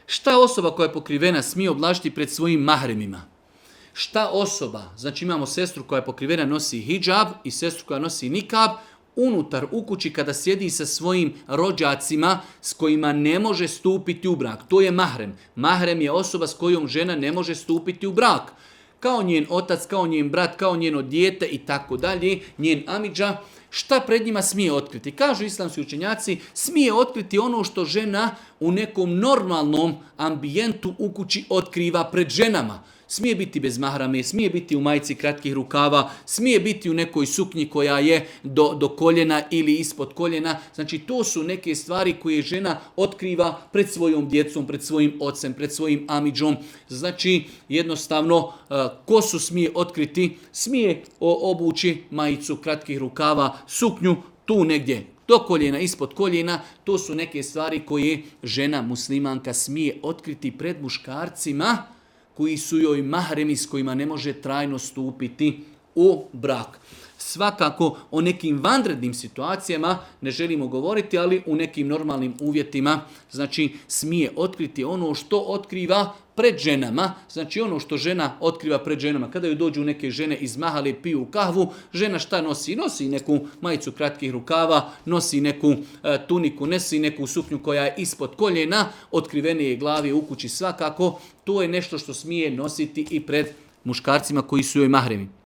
Šta osoba koja je pokrivena smije oblačiti pred svojim mahremima? Šta osoba, znači imamo sestru koja je pokrivena, nosi hidžab i sestru koja nosi nikab, unutar u kući kada sjedi sa svojim rođacima s kojima ne može stupiti u brak. To je mahrem. Mahrem je osoba s kojom žena ne može stupiti u brak. Kao njen otac, kao njen brat, kao njeno dijete i tako dalje, njen amidža. Šta pred njima smije otkriti? Kažu islamski učenjaci, smije otkriti ono što žena u nekom normalnom ambijentu u kući otkriva pred ženama. Smije biti bez mahrame, smije biti u majici kratkih rukava, smije biti u nekoj suknji koja je do koljena ili ispod koljena. Znači to su neke stvari koje žena otkriva pred svojom djecom, pred svojim ocem, pred svojim amidžom. Znači jednostavno kosu smije otkriti, smije obući majicu kratkih rukava, suknju tu negdje do koljena, ispod koljena. To su neke stvari koje žena muslimanka smije otkriti pred muškarcima koji su joj mahremi s kojima ne može trajno stupiti u brak. Svakako o nekim vanrednim situacijama ne želimo govoriti, ali u nekim normalnim uvjetima znači smije otkriti ono što otkriva pred ženama. Znači ono što žena otkriva pred ženama. Kada joj dođu neke žene iz mahale, piju kahvu, žena šta nosi? Nosi neku majicu kratkih rukava, nosi neku tuniku, nosi neku suknju koja je ispod koljena, otkrivene je glavi u kući svakako. To je nešto što smije nositi i pred muškarcima koji su joj mahremi.